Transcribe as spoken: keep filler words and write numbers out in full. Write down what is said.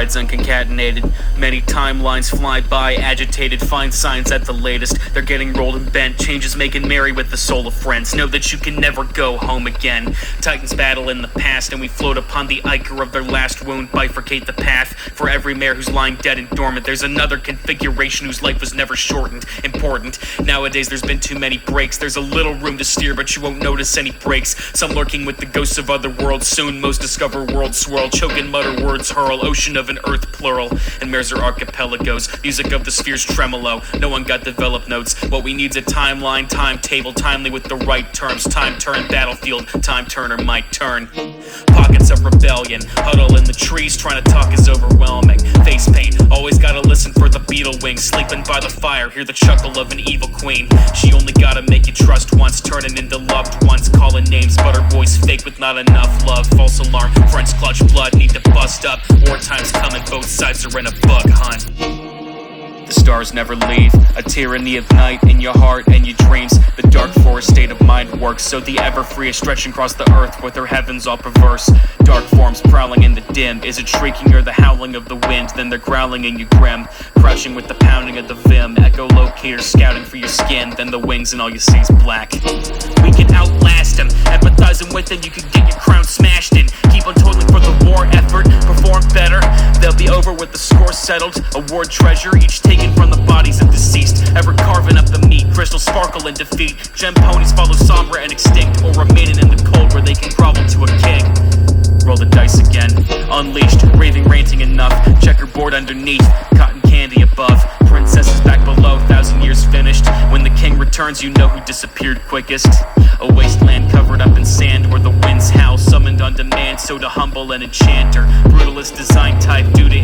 threads unconcatenated. Many timelines fly by, agitated, find signs at the latest. They're getting rolled and bent, changes making merry with the soul of friends. Know that you can never go home again. Titans battle in the past, and we float upon the ichor of their last wound. Bifurcate the path for every mare who's lying dead and dormant. There's another configuration whose life was never shortened. Important. Nowadays there's been too many breaks. There's a little room to steer, but you won't notice any breaks. Some lurking with the ghosts of other worlds. Soon most discover world swirl. Choke and mutter words hurl. Ocean of an earth plural. And mares are archipelagos. Music of the spheres tremolo. No one got developed notes. What we need's a timeline, timetable, timely with the right terms. Time turn battlefield. Time turner might turn. Pockets of rebellion. Huddle in the trees. Trying to talk is overwhelming. Face paint. Always gotta listen for the beetle wings. Sleeping by the fire. Hear the chuckle of an evil queen. She only gotta make you trust once. Turning into loved ones. Calling names, but her voice fake with not enough love. False alarm. Friends clutch blood. Need to bust up. Wartime's coming. Both sides are in a bug hunt. The stars never leave, a tyranny of night in your heart and your dreams. The dark forest state of mind works, so the ever free is stretching across the earth with her heavens all perverse. Dark forms prowling in the dim. Is it shrieking or the howling of the wind? Then they're growling in your grim, crushing with the pounding of the vim. Echolocators scouting for your skin, then the wings and all you see is black. We can outlast them, empathizing with them. You can get your crown smashed in. Keep on toiling for the war effort, perform better. They'll be over with the score settled. Award treasure, each taken from the bodies of deceased. Ever carving up the meat, crystals sparkle in defeat. Gem ponies follow somber and extinct, or remaining in the cold where they can grovel to a king. Roll the dice again. Unleashed, raving, ranting enough. Checkerboard underneath, cotton candy above. Princesses back below, thousand years finished. When the king returns, you know who disappeared quickest. A wasteland covered up in sand where the winds howl. Summoned on demand, so to humble an enchanter. Brutalist design type, duty